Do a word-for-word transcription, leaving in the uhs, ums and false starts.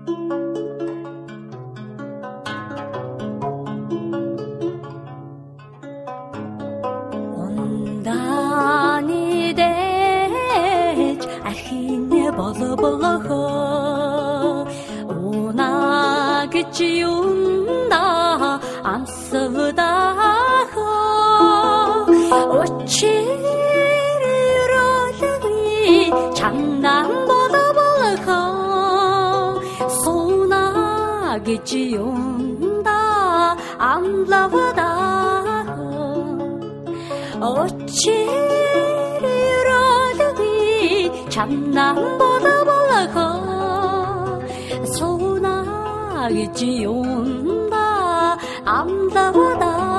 Унданы дэж архин боло болохоо уна гэж юунда амсвдахоо очиролги чандан боло болохоо суна гэж юунда амлавдахоо очиролги чандан боло болохоо суна гэж юунда амлавдахоо